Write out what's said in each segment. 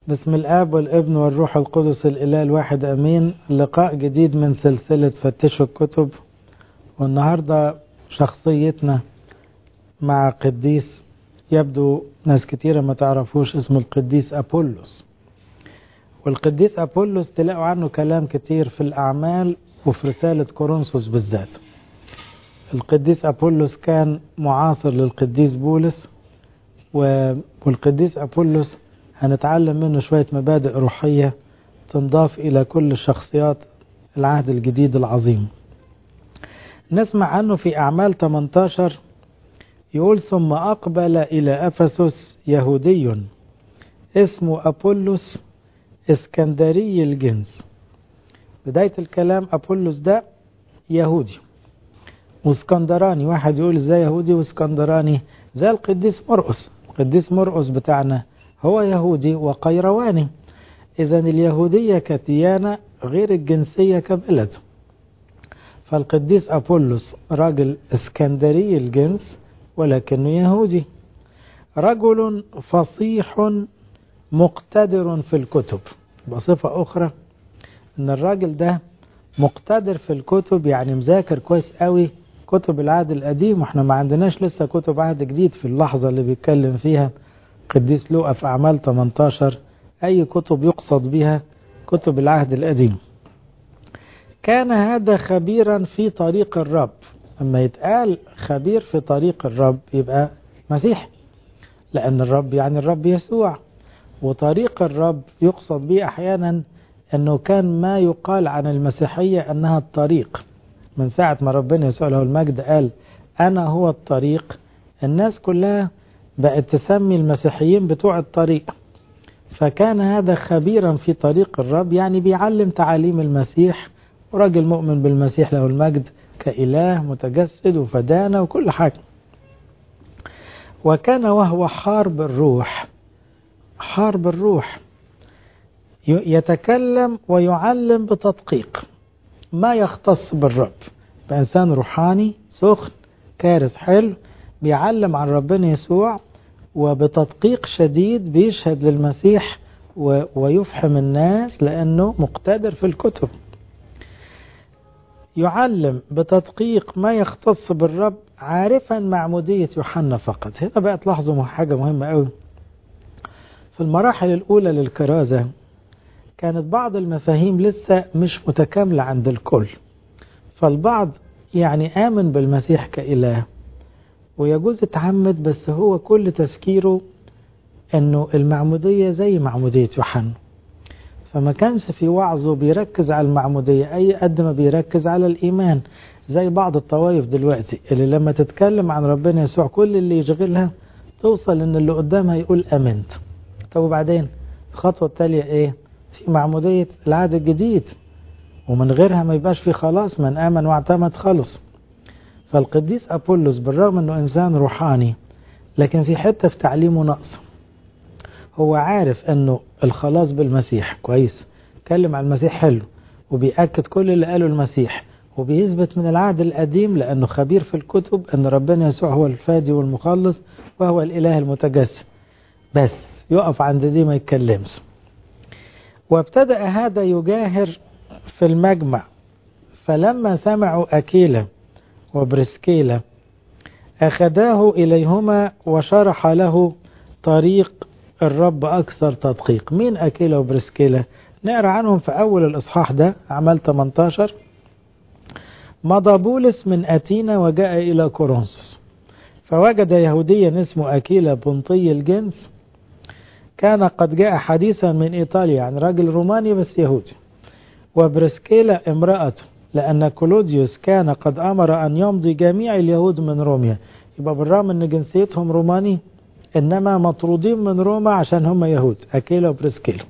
بسم الآب والابن والروح القدس الإله الواحد أمين. لقاء جديد من سلسلة فتشوا الكتب، والنهاردة شخصيتنا مع قديس يبدو ناس كتيرة ما تعرفوش، اسمه القديس أبولس. والقديس أبولس تلاقوا عنه كلام كتير في الأعمال وفي رسالة كورنثوس بالذات. القديس أبولس كان معاصر للقديس بولس، والقديس أبولس هنتعلم منه شوية مبادئ روحية تنضاف إلى كل شخصيات العهد الجديد العظيم. نسمع عنه في أعمال 18 يقول: ثم أقبل إلى أفسس يهودي اسمه أبولس اسكندري الجنس. بداية الكلام أبولس ده يهودي واسكندراني. واحد يقول ازاي يهودي واسكندراني؟ زي القديس مرقس. القديس مرقس بتاعنا هو يهودي وقيرواني. إذن اليهودية كديانة غير الجنسية كبلد. فالقديس أبولس راجل اسكندري الجنس ولكنه يهودي، رجل فصيح مقتدر في الكتب. بصفة أخرى إن الراجل ده مقتدر في الكتب، يعني مذاكر كويس قوي كتب العهد القديم، واحنا ما عندناش لسه كتب عهد جديد في اللحظة اللي بيتكلم فيها قديس لوقا في أعمال 18. أي كتب يقصد بها كتب العهد القديم. كان هذا خبيرا في طريق الرب. لما يتقال خبير في طريق الرب يبقى مسيح، لأن الرب يعني الرب يسوع، وطريق الرب يقصد به أحيانا أنه كان ما يقال عن المسيحية أنها الطريق. من ساعة ما ربنا يسوع له المجد قال أنا هو الطريق، الناس كلها بقت تسمي المسيحيين بتوع الطريق. فكان هذا خبيرا في طريق الرب، يعني بيعلم تعاليم المسيح، وراجل مؤمن بالمسيح له المجد كإله متجسد وفدانا وكل حاجة. وكان وهو حارب الروح، حارب الروح، يتكلم ويعلم بتدقيق ما يختص بالرب. بإنسان روحاني سخن كارث حلو، بيعلم عن ربنا يسوع وبتدقيق شديد، بيشهد للمسيح ويفحم الناس لأنه مقتدر في الكتب. يعلم بتدقيق ما يختص بالرب، عارفا معمودية يوحنا فقط. هنا بقى تلاحظوا حاجة مهمة قوي. في المراحل الأولى للكرازة كانت بعض المفاهيم لسه مش متكاملة عند الكل، فالبعض يعني آمن بالمسيح كإله ويجوز اتعمد، بس هو كل تفكيره انه المعمودية زي معمودية يوحنا، فما كانش في وعظه بيركز على المعمودية أي قد ما بيركز على الإيمان. زي بعض الطوائف دلوقتي اللي لما تتكلم عن ربنا يسوع كل اللي يشغلها توصل ان اللي قدامها يقول أمنت. طب وبعدين الخطوة التالية ايه؟ في معمودية العهد الجديد، ومن غيرها ما يبقاش في خلاص، من آمن واعتمد خلص. فالقديس أبولس بالرغم أنه إنسان روحاني لكن في حتة في تعليمه نقص. هو عارف أنه الخلاص بالمسيح كويس، كلم عن المسيح حلو، وبيأكد كل اللي قاله المسيح، وبيثبت من العهد القديم لأنه خبير في الكتب أن ربنا يسوع هو الفادي والمخلص وهو الإله المتجسد، بس يقف عند دي ما يتكلمش. وابتدأ هذا يجاهر في المجمع، فلما سمعوا أكيلا وبرسكيلا أخذاه إليهما وشرح له طريق الرب أكثر تدقيق. مين أكيلا وبرسكيلا؟ نقرأ عنهم في أول الإصحاح ده، أعمال 18. مضى بولس من أتينا وجاء إلى كورنثوس، فوجد يهوديا اسمه أكيلا بنطي الجنس، كان قد جاء حديثا من إيطاليا، يعني راجل روماني بس يهودي، وبرسكيلا امرأته، لأن كلوديوس كان قد أمر أن يمضي جميع اليهود من روميا. يبقى بالرغم أن جنسيتهم روماني إنما مطرودين من روما عشان هم يهود، أكيلا وبرسكيلا.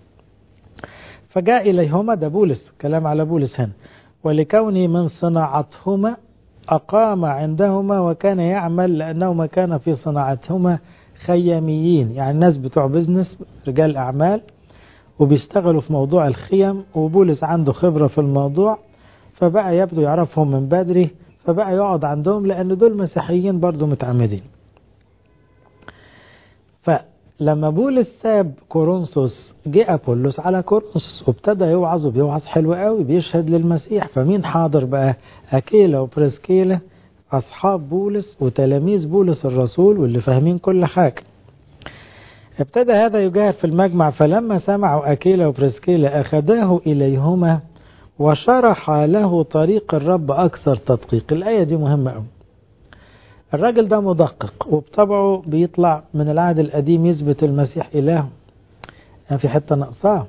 فجاء إليهما، ده بولس، كلام على بولس هنا، ولكوني من صناعتهما أقام عندهما وكان يعمل، لأنهما كان في صناعتهما خياميين، يعني الناس بتوع بزنس، رجال أعمال، وبيشتغلوا في موضوع الخيم، وبولس عنده خبرة في الموضوع، فبقى يبدو يعرفهم من بدري، فبقى يقعد عندهم لأن دول مسيحيين برضو متعمدين. لما بولس ساب كورنثوس جه أبولس على كورنثوس وابتدى يوعظ، وبيوعظ حلو قوي، بيشهد للمسيح. فمين حاضر بقى؟ أكيلا وبريسكيلا، أصحاب بولس وتلاميذ بولس الرسول واللي فاهمين كل حاجة. ابتدى هذا يجاهد في المجمع، فلما سمعوا أكيلا وبريسكيلا أخذاه إليهما وشرح له طريق الرب أكثر تدقيق. الآية دي مهمة قوي. الراجل ده مدقق، وبطبعه بيطلع من العهد القديم يثبت المسيح إله، يعني في حتة نقصاه.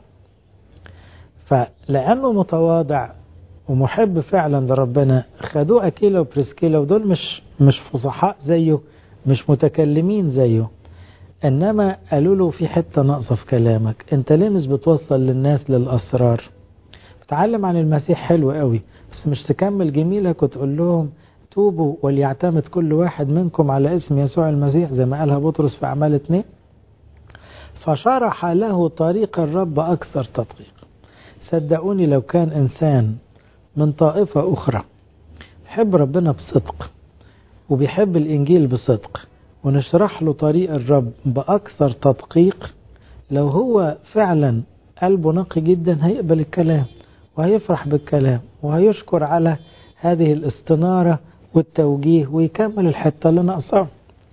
فلأنه متواضع ومحب فعلا لربنا، خدوه أكيلا وبريسكيلا، ودول مش فصحاء زيه، مش متكلمين زيه، إنما قالوا له في حتة ناقصة في كلامك، أنت ليه مش بتوصل للناس للأسرار؟ بتعلم عن المسيح حلو قوي، بس مش تكمل جميلك وتقول لهم توبوا وليعتمد كل واحد منكم على اسم يسوع المسيح زي ما قالها بطرس في أعمال 2. فشرح له طريق الرب أكثر تدقيق. صدقوني لو كان إنسان من طائفة أخرى يحب ربنا بصدق وبيحب الإنجيل بصدق ونشرح له طريق الرب بأكثر تدقيق، لو هو فعلا قلبه نقي جدا هيقبل الكلام وهيفرح بالكلام وهيشكر على هذه الاستنارة والتوجيه ويكمل الحتة اللي ناقصاه.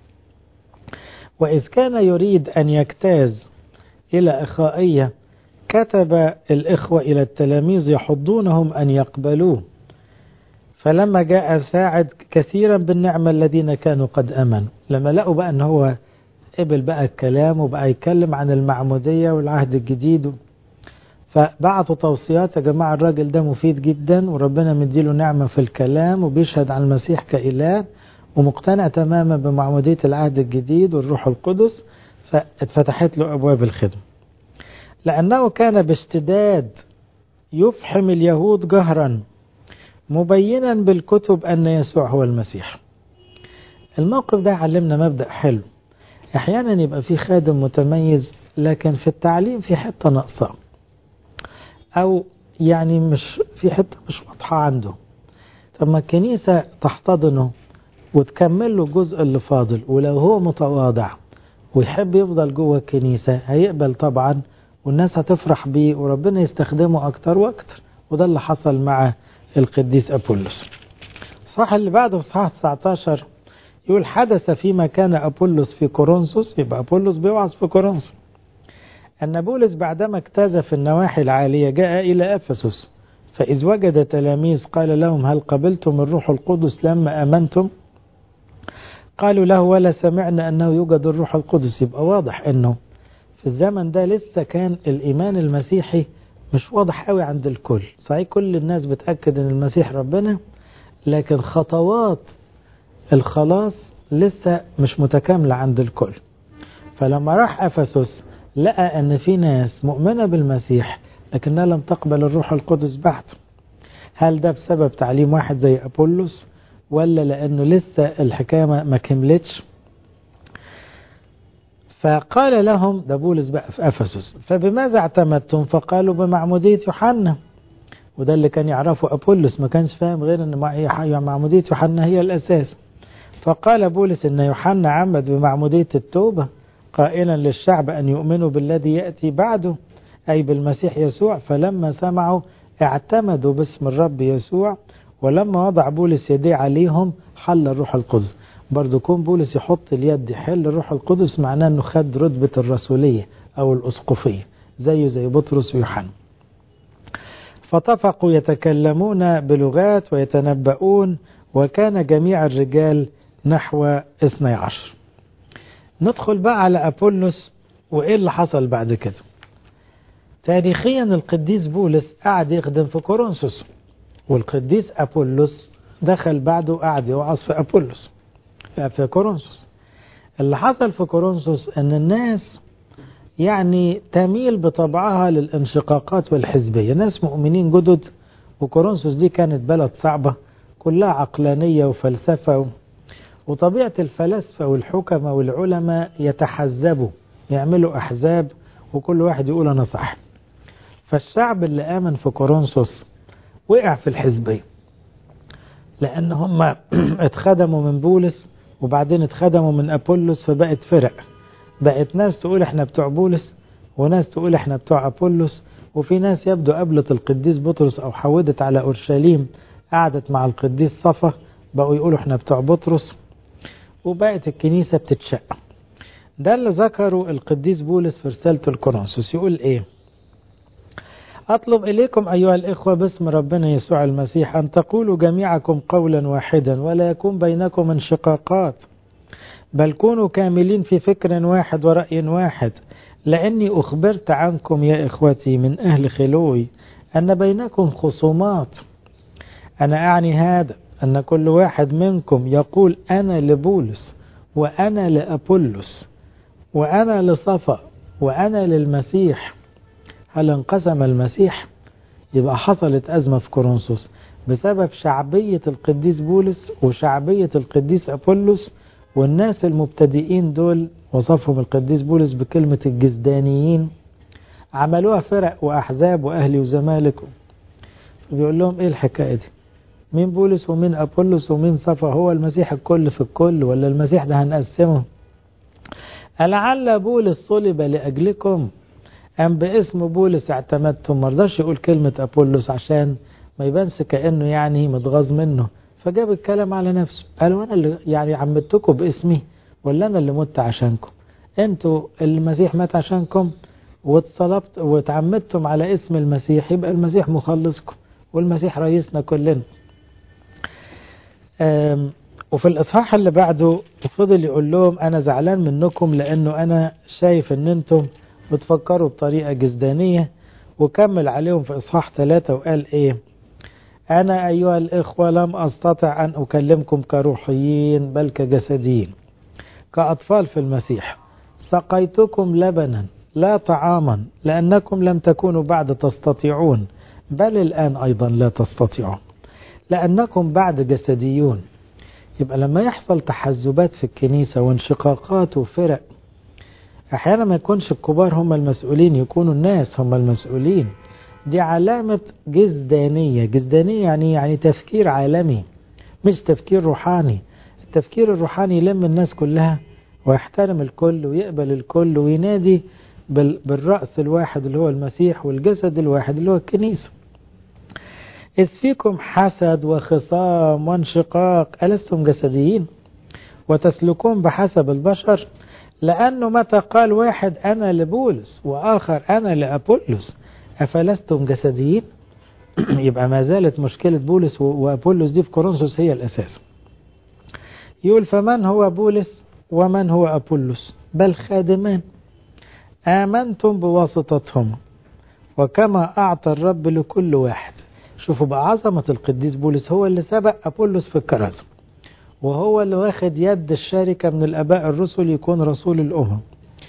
وإذ كان يريد أن يجتاز إلى أخائية كتب الإخوة إلى التلاميذ يحضونهم أن يقبلوه، فلما جاء ساعد كثيرا بالنعمة الذين كانوا قد أمنوا. لما لقوا بقى أن هو قبل بقى الكلام وبقى يتكلم عن المعمودية والعهد الجديد، فبعتوا توصيات: يا جماعة الراجل ده مفيد جدا وربنا مديله نعمة في الكلام وبيشهد عن المسيح كإله ومقتنع تماما بمعمودية العهد الجديد والروح القدس. فاتفتحت له أبواب الخدمة، لأنه كان باشتداد يفحم اليهود جهرا مبينا بالكتب أن يسوع هو المسيح. الموقف ده علمنا مبدأ حلو. أحيانا يبقى في خادم متميز لكن في التعليم في حتة ناقصة، أو يعني مش في حتة مش واضحة عنده. طب ما الكنيسة تحتضنه وتكمل له الجزء اللي فاضل، ولو هو متواضع ويحب يفضل جوه الكنيسة هيقبل طبعا، والناس هتفرح بيه وربنا يستخدمه أكتر وأكتر. وده اللي حصل مع القديس أبولس. الصح اللي بعده في صحاح 19 يقول: حدث فيما كان أبولس في كورنثوس، يبقى أبولس بيوعظ في كورنثوس، أن بولس بعدما اجتاز في النواحي العالية جاء إلى أفسس، فإذ وجد تلاميذ قال لهم: هل قبلتم الروح القدس لما آمنتم؟ قالوا له: ولا سمعنا أنه يوجد الروح القدس. يبقى واضح أنه في الزمن ده لسه كان الإيمان المسيحي مش واضح قوي عند الكل. صحيح كل الناس بتأكد أن المسيح ربنا، لكن خطوات الخلاص لسه مش متكاملة عند الكل. فلما راح أفسس لقى أن في ناس مؤمنة بالمسيح لكنها لم تقبل الروح القدس بعد. هل ده بسبب تعليم واحد زي أبولس، ولا لأنه لسه الحكاية ما كملتش؟ فقال لهم، ده بولس بقى في أفسس: فبماذا اعتمدتم؟ فقالوا: بمعمودية يوحنا. وده اللي كان يعرفه أبولس، ما كانش فاهم غير أن معمودية يوحنا هي الأساس. فقال بولس: إن يوحنا عمد بمعمودية التوبة قائلا للشعب أن يؤمنوا بالذي يأتي بعده، أي بالمسيح يسوع. فلما سمعوا اعتمدوا باسم الرب يسوع، ولما وضع بولس يديه عليهم حل الروح القدس. برضو كون بولس يحط اليد يحل الروح القدس معناه أنه خد رتبة الرسولية أو الأسقفية زي بطرس ويوحنا. فطفقوا يتكلمون بلغات ويتنبؤون، وكان جميع الرجال نحو 12. ندخل بقى على أبولس وإيه اللي حصل بعد كده. تاريخيا القديس بولس قعد يخدم في كورنثوس، والقديس أبولس دخل بعده قعد يوعظ في أبولس في كورنثوس. اللي حصل في كورنثوس أن الناس يعني تميل بطبعها للانشقاقات والحزبية، ناس مؤمنين جدد، وكورنثوس دي كانت بلد صعبة كلها عقلانية وفلسفة، وطبيعة الفلاسفة والحكمة والعلماء يتحزبوا يعملوا أحزاب وكل واحد يقول أنا صح. فالشعب اللي آمن في كورنثوس وقع في الحزبية، لأن هم اتخدموا من بولس وبعدين اتخدموا من أبولس، فبقت فرق. بقت ناس تقول احنا بتوع بولس، وناس تقول احنا بتوع أبولس، وفي ناس يبدو قابلت القديس بطرس أو حودت على أورشليم قعدت مع القديس صفا بقوا يقولوا احنا بتوع بطرس، وبقت الكنيسة بتتشق. ده اللي ذكره القديس بولس في رسالة الكورنثوس. يقول ايه؟ أطلب إليكم أيها الإخوة باسم ربنا يسوع المسيح أن تقولوا جميعكم قولا واحدا ولا يكون بينكم انشقاقات، بل كونوا كاملين في فكر واحد ورأي واحد، لأني أخبرت عنكم يا إخوتي من أهل خلوي أن بينكم خصومات. أنا أعني هذا أن كل واحد منكم يقول أنا لبولس وأنا لأبولس وأنا لصفا وأنا للمسيح. هل انقسم المسيح؟ يبقى حصلت أزمة في كورنثوس بسبب شعبية القديس بولس وشعبية القديس أبولس، والناس المبتدئين دول وصفهم القديس بولس بكلمة الجزدانيين، عملوها فرق وأحزاب وأهلي وزمالك. بيقول لهم إيه الحكاية دي؟ مين بولس ومين أبولس ومين صفا؟ هو المسيح الكل في الكل ولا المسيح ده هنقسمه؟ ألعل بولس صلب لأجلكم أم باسم بولس اعتمدتم؟ مرضاش يقول كلمة أبولس عشان ما يبانش كأنه يعني متغاظ منه، فجاب الكلام على نفسه. قالوا أنا اللي يعني عمدتكم باسمي ولا أنا اللي مت عشانكم؟ أنتوا المسيح مات عشانكم واتصلبت وتعمدتم على اسم المسيح، يبقى المسيح مخلصكم والمسيح رئيسنا كلنا. وفي الإصحاح اللي بعده فضل يقول لهم أنا زعلان منكم لأنه أنا شايف أن أنتم بتفكروا بطريقة جزدانية، وكمل عليهم في إصحاح 3 وقال إيه؟ أنا أيها الإخوة لم أستطع أن أكلمكم كروحيين بل كجسديين كأطفال في المسيح، سقيتكم لبنا لا طعاما لأنكم لم تكونوا بعد تستطيعون، بل الآن أيضا لا تستطيعون لأنكم بعد جسديون. يبقى لما يحصل تحزبات في الكنيسة وانشقاقات وفرق، أحيانا ما يكونش الكبار هم المسؤولين، يكونوا الناس هم المسؤولين. دي علامة جزدانية. جزدانية يعني تفكير عالمي مش تفكير روحاني. التفكير الروحاني يلم الناس كلها ويحترم الكل ويقبل الكل وينادي بالرأس الواحد اللي هو المسيح والجسد الواحد اللي هو الكنيسة. إذ فيكم حسد وخصام وانشقاق ألستم جسديين وتسلكون بحسب البشر؟ لأنه متى قال واحد أنا لبولس وآخر أنا لأبولس أفلستم جسديين؟ يبقى ما زالت مشكلة بولس وأبولس دي في كورنثوس هي الأساس. يقول فمن هو بولس ومن هو أبولس؟ بل خادمان آمنتم بواسطتهم وكما أعطى الرب لكل واحد. شوفوا بقى عظمة القديس بولس، هو اللي سبق أبولس في الكرازة، وهو اللي واخد يد الشركة من الآباء الرسل يكون رسول الأمم،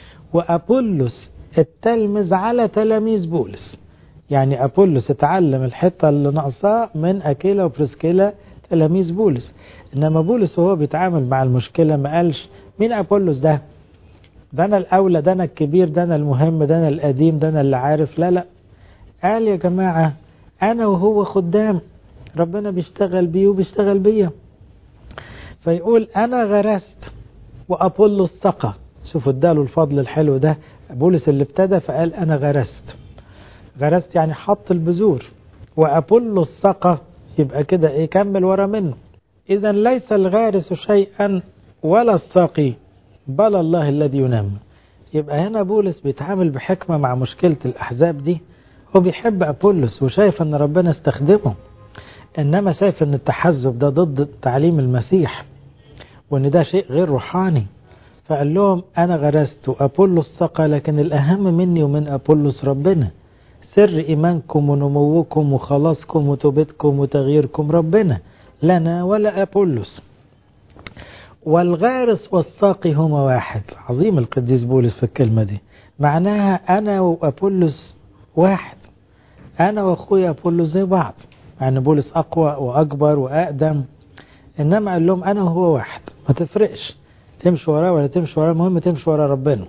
وأبولس التلمذ على تلاميذ بولس. يعني أبولس اتعلم الحتة اللي ناقصاه من أكيلا وبرسكيلا تلاميذ بولس، إنما بولس وهو بيتعامل مع المشكلة ما قالش مين أبولس ده أنا الأولى، ده أنا الكبير، ده أنا المهم، ده أنا القديم، ده أنا اللي عارف. لا قال يا جماعة أنا وهو خدام ربنا بيشتغل بيه وبيشتغل بيا. فيقول أنا غرست وأبولس سقى. شوفوا اداله الفضل الحلو ده بولس اللي ابتدى، فقال أنا غرست يعني حط البذور، وأبولس سقى يبقى كده إيه كمل ورا منه. إذا ليس الغارس شيئا ولا الساقي بل الله الذي ينمي. يبقى هنا بولس بيتعامل بحكمة مع مشكلة الأحزاب دي. هو بيحب أبولس وشايف أن ربنا استخدمه، إنما شايف أن التحزب ده ضد تعليم المسيح وأن ده شيء غير روحاني. فقال لهم أنا غرست وأبولس سقى، لكن الأهم مني ومن أبولس ربنا. سر إيمانكم ونموكم وخلاصكم وتوبتكم وتغييركم ربنا، لنا ولا أبولس. والغارس والساقي هما واحد. عظيم القديس بولس في الكلمة دي، معناها أنا وأبولس واحد، أنا وأخويا أبولس زي بعض، يعني بولس أقوى وأكبر وأقدم، إنما قال لهم أنا وهو واحد، ما تفرقش تمشي وراه ولا تمشي وراه، المهم تمشي ورا ربنا.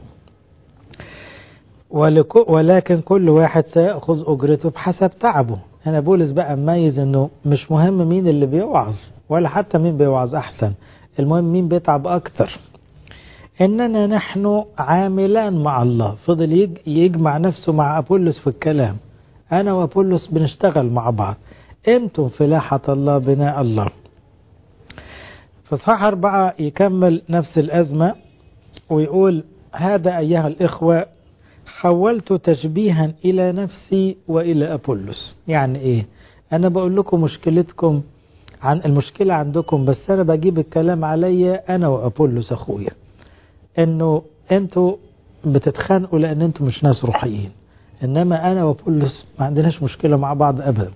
ولكن كل واحد سيأخذ أجرته بحسب تعبه. هنا بولس بقى مميز إنه مش مهم مين اللي بيوعظ ولا حتى مين بيوعظ أحسن، المهم مين بيتعب أكتر. إننا نحن عاملان مع الله. فضل يجمع نفسه مع أبولس في الكلام. أنا وأبولس بنشتغل مع بعض، أنتم فلاحة الله بناء الله. في إصحاح 4 يكمل نفس الأزمة ويقول: هذا أيها الإخوة حولت تشبيها إلى نفسي وإلى أبولس. يعني إيه؟ أنا بقول لكم مشكلتكم عن المشكلة عندكم، بس أنا بجيب الكلام عليا أنا وأبولس أخويا، إنه أنتوا بتتخانقوا لأن أنتوا مش ناس روحيين، إنما أنا وأبولس ما عندناش مشكلة مع بعض أبدا.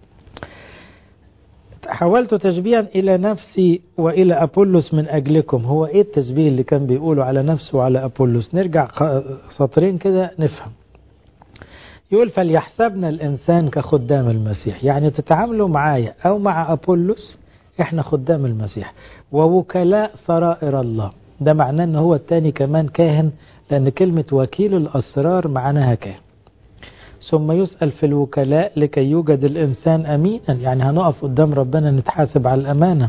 حولت تشبيها إلى نفسي وإلى أبولس من أجلكم. هو إيه التشبيه اللي كان بيقوله على نفسه وعلى أبولس؟ نرجع سطرين كده نفهم. يقول: فليحسبنا الإنسان كخدام المسيح. يعني تتعاملوا معايا أو مع أبولس إحنا خدام المسيح ووكلاء سرائر الله. ده معناه أنه هو التاني كمان كاهن، لأن كلمة وكيل الأسرار معناها كاهن. ثم يسأل في الوكلاء لكي يوجد الإنسان أمينا، يعني هنقف قدام ربنا نتحاسب على الأمانة.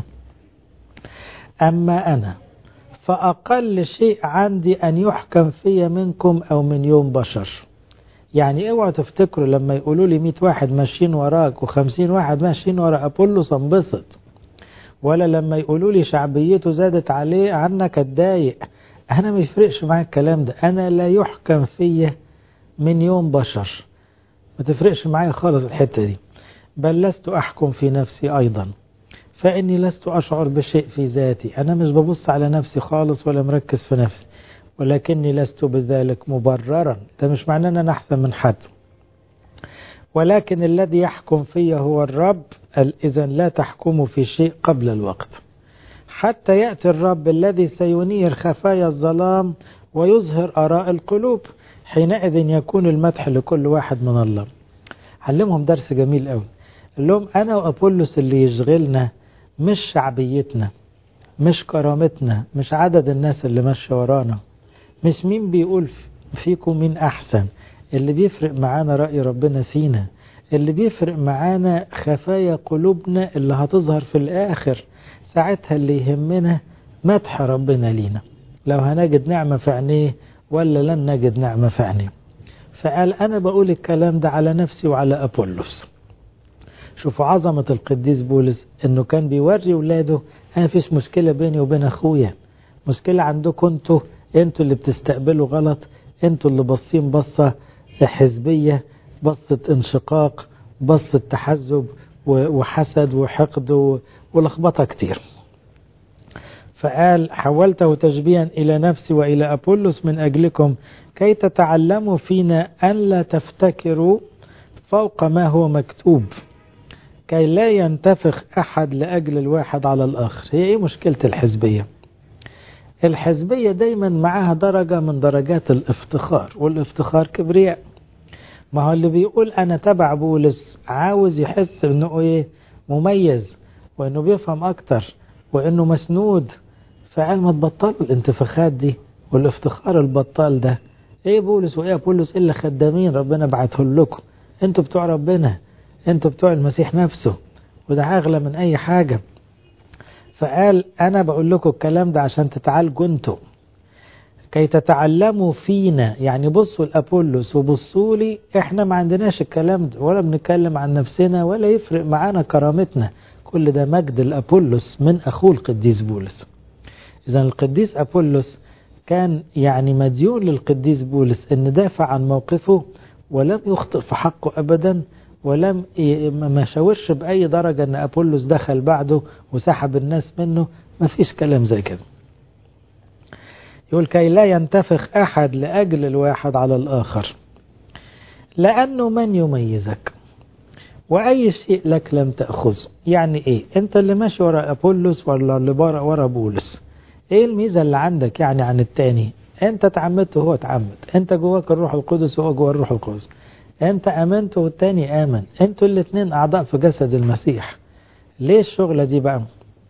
أما أنا فأقل شيء عندي أن يحكم في منكم أو من يوم بشر. يعني اوعوا تفتكروا لما يقولوا لي 100 واحد ماشيين وراك و50 واحد ماشيين ورا أبولس انبسط، ولا لما يقولوا لي شعبيته زادت عليه عنك اتضايق. أنا ما يفرقش معايا الكلام ده. أنا لا يحكم في من يوم بشر، ما تفرقش معايا خالص الحتة دي. بل لست أحكم في نفسي أيضا، فإني لست أشعر بشيء في ذاتي. أنا مش ببص على نفسي خالص ولا مركز في نفسي، ولكني لست بذلك مبررا. ده مش معناه أن أنا أحسن من حد، ولكن الذي يحكم في هو الرب. إذن لا تحكموا في شيء قبل الوقت، حتى يأتي الرب الذي سينير خفايا الظلام ويظهر آراء القلوب. حينئذ يكون المدح لكل واحد من الله. علمهم درس جميل قوي. قال لهم: أنا وأبولس اللي يشغلنا مش شعبيتنا، مش كرامتنا، مش عدد الناس اللي ماشية ورانا، مش مين بيقول فيكم مين أحسن. اللي بيفرق معانا رأي ربنا سينا، اللي بيفرق معانا خفايا قلوبنا اللي هتظهر في الآخر. ساعتها اللي يهمنا مدح ربنا لينا، لو هنجد نعمة في عينيه ولا لن نجد نعمة في عينيه. فقال: أنا بقول الكلام ده على نفسي وعلى أبولس. شوفوا عظمة القديس بولس، إنه كان بيوري ولاده: أنا فيش مشكلة بيني وبين أخويا، مشكلة عندكم انتوا اللي بتستقبلوا غلط، انتوا اللي بصين بصة حزبية، بصة انشقاق، بصة تحزب وحسد وحقد ولخبطة كتير. فقال: حولته تشبيها إلى نفسي وإلى أبولس من أجلكم، كي تتعلموا فينا أن لا تفتكروا فوق ما هو مكتوب، كي لا ينتفخ أحد لأجل الواحد على الآخر. هي إيه مشكلة الحزبية؟ الحزبية دايما معها درجة من درجات الافتخار، والافتخار كبرياء. ما هو اللي بيقول أنا تبع بولس عاوز يحس إنه إيه مميز، وإنه بيفهم أكتر، وإنه مسنود. فقال: ما تبطلوا الانتفاخات دي والافتخار البطال ده. إيه بولس وإيه بولس إلا خدامين ربنا بعته لكم. أنتوا بتوع ربنا، أنتوا بتوع المسيح نفسه، وده أغلى من أي حاجة. فقال: أنا بقول لكم الكلام ده عشان تتعالجوا أنتوا، كي تتعلموا فينا. يعني بصوا لأبولس وبصوا لي، إحنا ما عندناش الكلام ده، ولا بنتكلم عن نفسنا، ولا يفرق معانا كرامتنا. كل ده مجد لأبولس من أخوه القديس بولس. إذن القديس أبولس كان يعني مديون للقديس بولس إن دافع عن موقفه، ولم يخطئ في حقه أبدا، ولم ما شاورش بأي درجة أن أبولس دخل بعده وسحب الناس منه. ما فيش كلام زي كده. يقول: كي لا ينتفخ أحد لأجل الواحد على الآخر، لأنه من يميزك وأي شيء لك لم تأخذ. يعني إيه؟ أنت اللي ماشي ورا أبولس ولا اللي ورا بولس؟ إيه الميزة اللي عندك يعني عن التاني؟ أنت تعمدت وهو تعمد، أنت جواك الروح القدس وهو جوا الروح القدس، أنت آمنت والتاني آمن، أنتوا الاثنين أعضاء في جسد المسيح. ليه الشغلة دي بقى؟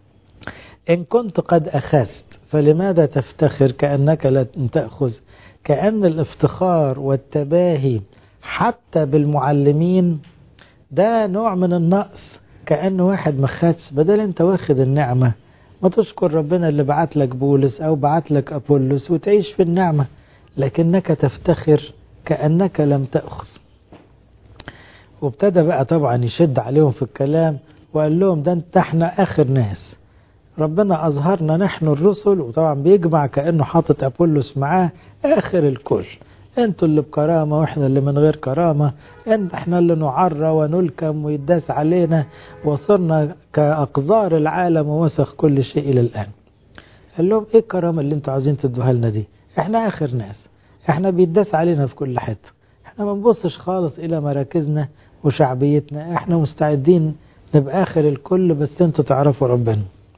إن كنت قد أخذت فلماذا تفتخر كأنك لم تأخذ؟ كأن الافتخار والتباهي حتى بالمعلمين ده نوع من النقص. كأن واحد مخدش، بدل أنت واخد النعمة ما تشكر ربنا اللي بعت لك بولس أو بعت لك أبولس وتعيش في النعمة، لكنك تفتخر كأنك لم تأخذ. وابتدى بقى طبعا يشد عليهم في الكلام وقال لهم ده احنا آخر ناس، ربنا أظهرنا نحن الرسل، وطبعا بيجمع كأنه حاطط أبولس معاه آخر الكل، انتوا اللي بكرامة واحنا اللي من غير كرامة، احنا اللي نعرى ونلكم ويداس علينا، وصرنا كأقذار العالم ووسخ كل شيء إلى الآن. قال لهم ايه الكرامة اللي انتوا عاوزين تدوها لنا دي؟ احنا آخر ناس، احنا بيداس علينا في كل حتة، احنا ما نبصش خالص إلى مراكزنا وشعبيتنا، احنا مستعدين نبقى آخر الكل، بس انتوا تعرفوا ربنا.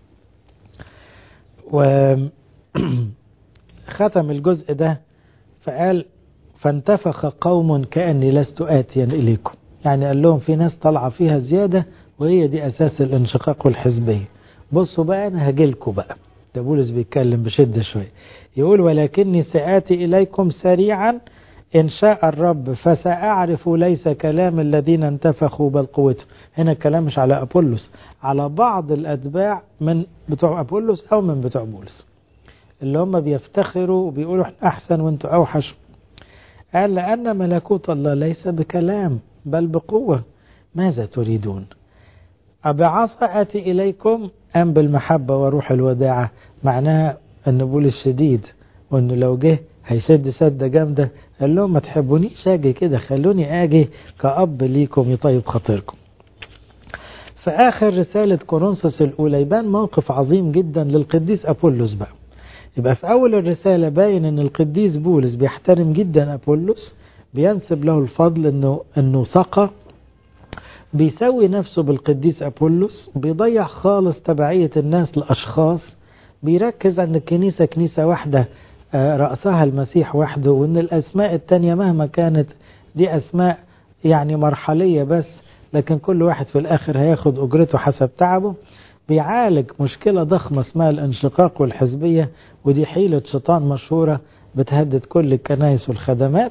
وختم الجزء ده فقال فانتفخ قوم كأني لست آتيا إليكم، يعني قال لهم في ناس طالعة فيها زيادة، وهي دي أساس الانشقاق والحزبية. بصوا بقى أنا هجيلكم بقى، ده بولس بيتكلم بشدة شوية، يقول ولكني سآتي إليكم سريعا إن شاء الرب، فسأعرف ليس كلام الذين انتفخوا بل قوته. هنا الكلام مش على أبولس، على بعض الأتباع من بتوع أبولس أو من بتوع بولس اللي هم بيفتخروا وبيقولوا احنا أحسن وانتوا أوحش. قال لأن ملكوت الله ليس بكلام بل بقوة. ماذا تريدون؟ أبعصا آتي إليكم أم بالمحبة وروح الوداعة؟ معناها أن بولس شديد، وأنه لو جه هيسد سدة جامدة. قال لهم ما تحبونيش أجي كده، خلوني أجي كأب ليكم يطيب خاطركم. في آخر رسالة كورنثوس الأولى يبان موقف عظيم جدا للقديس أبولس بقى. يبقى في أول الرسالة باين أن القديس بولس بيحترم جدا أبولس، بينسب له الفضل أنه سقى، بيسوي نفسه بالقديس أبولس، بيضيع خالص تبعية الناس لأشخاص، بيركز أن الكنيسة كنيسة واحدة رأسها المسيح وحده، وأن الأسماء التانية مهما كانت دي أسماء يعني مرحلية بس، لكن كل واحد في الآخر هياخد أجرته حسب تعبه. بيعالج مشكلة ضخمة اسمها الانشقاق والحزبية، ودي حيلة شيطان مشهورة بتهدد كل الكنائس والخدمات.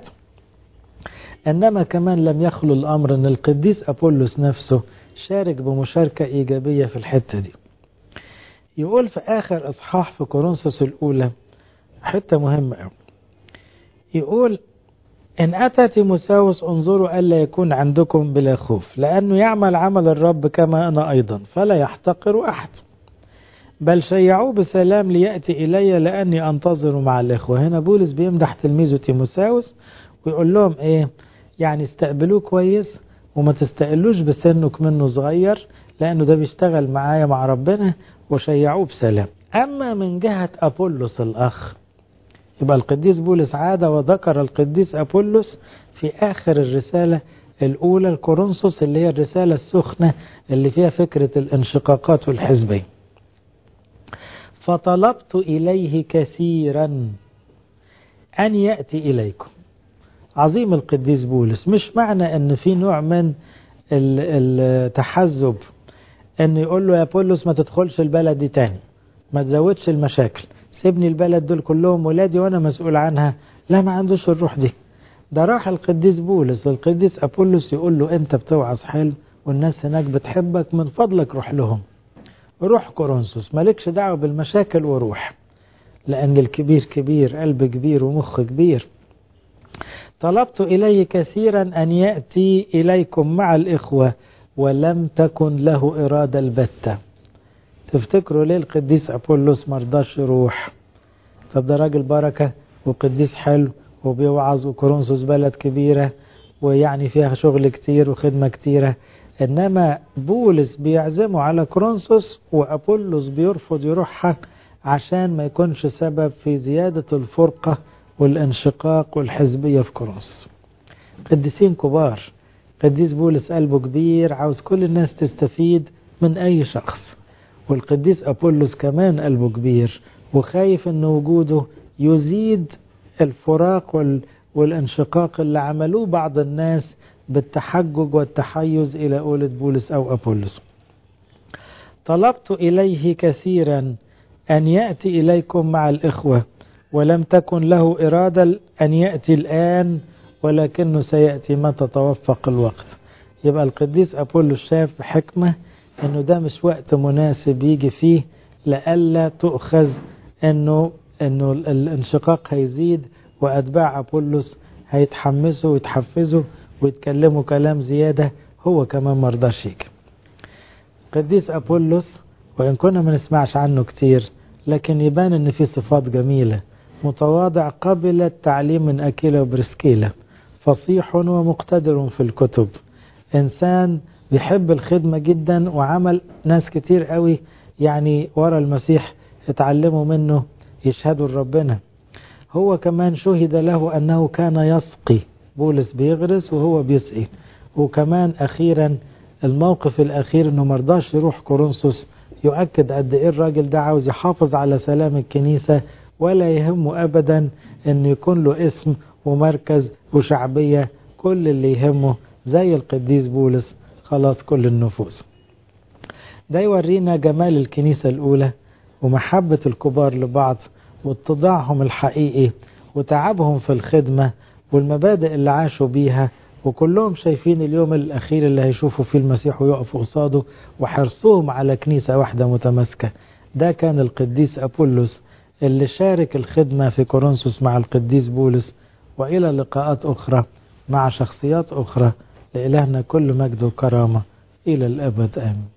إنما كمان لم يخلو الأمر أن القديس أبولس نفسه شارك بمشاركة إيجابية في الحتة دي. يقول في آخر إصحاح في كورنثوس الأولى حتة مهمة أوي، يقول إن أتى تيموثاوس انظروا ألا يكون عندكم بلا خوف، لأنه يعمل عمل الرب كما أنا أيضا، فلا يحتقر أحد، بل شيعوه بسلام ليأتي إلي لأني أنتظر مع الإخوة. هنا بولس بيمدح تلميذه تيموثاوس ويقول لهم إيه؟ يعني استقبلوه كويس وما تستقلوش بسنك منه صغير، لأنه ده بيشتغل معايا مع ربنا، وشيعوه بسلام. أما من جهة أبولس الأخ، يبقى القديس بولس عاد وذكر القديس أبولس في آخر الرسالة الأولى الكورنثوس، اللي هي الرسالة السخنة اللي فيها فكرة الانشقاقات والحزبية. فطلبت إليه كثيرا أن يأتي إليكم. عظيم القديس بولس، مش معنى أن في نوع من التحزب أن يقول له يا بولس ما تدخلش البلد دي تاني، ما تزودش المشاكل، سيبني البلد دول كلهم ولادي وأنا مسؤول عنها. لا، ما عندوش الروح دي. ده راح القديس بولس للقديس أبولس يقول له أنت بتوعظ حلو والناس هناك بتحبك، من فضلك روح لهم، روح كورنثوس، مالكش دعوة بالمشاكل وروح، لأن الكبير كبير، قلب كبير ومخ كبير. طلبت إليه كثيرا أن يأتي إليكم مع الإخوة ولم تكن له إرادة البتة. تفتكروا ليه القديس أبولس مرضاش يروح؟ طب ده راجل بركة وقديس حلو وبيوعظ، وكورنثوس بلد كبيرة ويعني فيها شغل كتير وخدمة كتيرة، إنما بولس بيعزمه على كورنثوس وأبولس بيرفض يروحها عشان ما يكونش سبب في زيادة الفرقة والانشقاق والحزبية في كورنثوس. قديسين كبار، قديس بولس قلبه كبير، عاوز كل الناس تستفيد من أي شخص، والقديس أبولس كمان قلبه كبير وخايف أن وجوده يزيد الفراق والانشقاق اللي عملوه بعض الناس بالتحجج والتحيز إلى قولة بولس أو أبولس. طلبت إليه كثيرا أن يأتي إليكم مع الإخوة ولم تكن له إرادة أن يأتي الآن، ولكنه سيأتي متى توفق الوقت. يبقى القديس أبولس شاف بحكمة أنه ده مش وقت مناسب يجي فيه، لئلا تؤخذ انه الانشقاق هيزيد واتباع ابولس هيتحمسوا ويتحفزوا ويتكلموا كلام زيادة، هو كمان مرضاش يجي. قديس ابولس وان كنا ما نسمعش عنه كتير لكن يبان ان في صفات جميلة، متواضع، قبل التعليم من أكيلا وبرسكيلا، فصيح ومقتدر في الكتب، إنسان بيحب الخدمة جدا، وعمل ناس كتير قوي يعني ورا المسيح اتعلموا منه يشهدوا لربنا. هو كمان شهد له أنه كان يسقي، بولس بيغرس وهو بيسقي. وكمان أخيرا الموقف الأخير أنه مرضاش يروح كورنثوس يؤكد قد إيه الراجل ده عاوز يحافظ على سلام الكنيسة، ولا يهمه أبدا أن يكون له اسم ومركز وشعبية. كل اللي يهمه زي القديس بولس خلاص كل النفوس. ده يورينا جمال الكنيسة الأولى ومحبة الكبار لبعض واتضاعهم الحقيقي وتعبهم في الخدمة والمبادئ اللي عاشوا بيها، وكلهم شايفين اليوم الأخير اللي هيشوفوا فيه المسيح ويقفوا قصاده، وحرصوهم على كنيسة واحدة متماسكة. ده كان القديس أبولس اللي شارك الخدمة في كورنثوس مع القديس بولس. وإلى لقاءات أخرى مع شخصيات أخرى، لإلهنا كل مجد وكرامة إلى الأبد آمين.